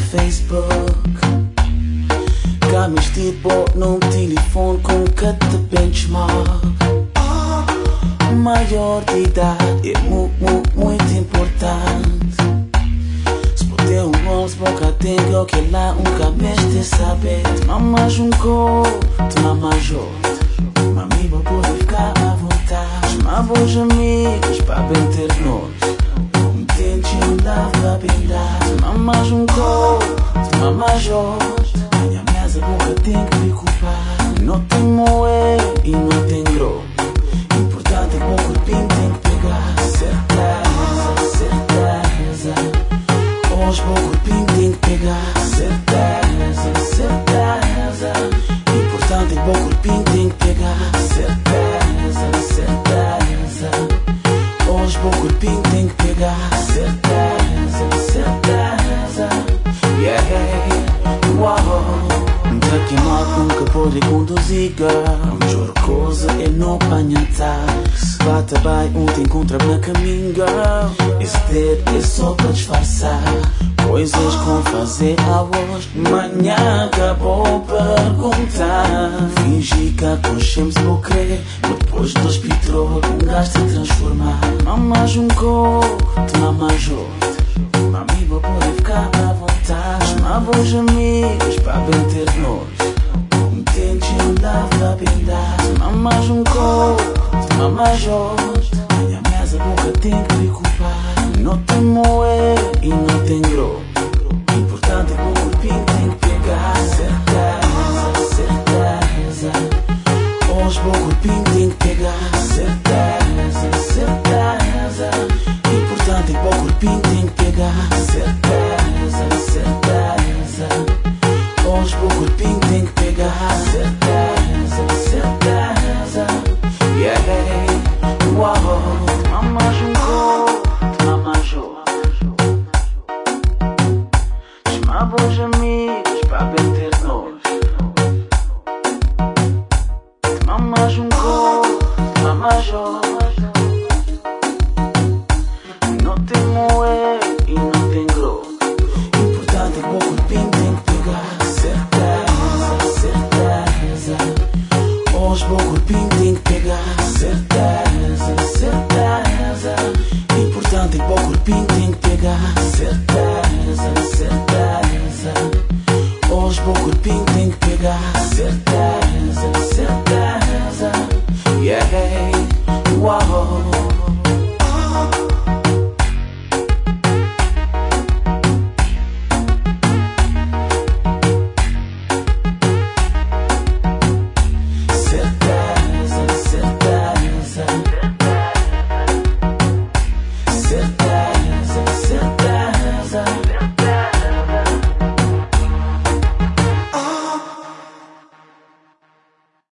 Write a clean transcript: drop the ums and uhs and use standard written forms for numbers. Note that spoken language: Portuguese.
Facebook. Camis tipo num telefone com cada benchmark. Maior de idade é muito importante. Se puder um gol, se boca tem que lá mexe saber. Mamas um corpo, tu mamas outro. Mami vou poder ficar à vontade. Mas bons amigos para bem ter nós. Um tente andar para bem dar. Mamas um corpo, tu mamas outro. Minha mesa boca tem que preocupar. Não tem moé e não tem grosso. Importante é que o corpinho tem que pegar. Certeza, certeza. Hoje o corpinho tem que pegar. Certeza, certeza. Importante é que o corpinho tem que pegar. Certeza, certeza. Hoje o corpinho tem que pegar. Certeza, certeza. Yeah, uau. Daqui a moto nunca pode conduzir, girl. A melhor coisa é não apanhar táxi. Bata bem, te encontra na caminho, girl. Esse dedo é só para disfarçar coisas com fazer a hoje. Manhã acabou perguntar. Fingi que aconchemos vou crer. Depois dos pitrou, gajo se transformar. Mamas um coco, tu mamas outro. Mami vou poder ficar à vontade. Mas bons amigos para bem ter nós. Um tente andar para bem dar. Mamas um coco, tu mamas outro. Minha mesa boca tem que preocupar. Não tem moé e não tem grosso. Importante é que o corpinho tem que pegar. Certeza, certeza. Hoje o corpinho tem que pegar. Certeza, certeza. Importante é que o corpinho tem que pegar. Certeza, certeza. Hoje o corpinho tem que pegar. Certeza, certeza. Yeah, uau. Mamas um coco, mamas outro. Chama bons amigos.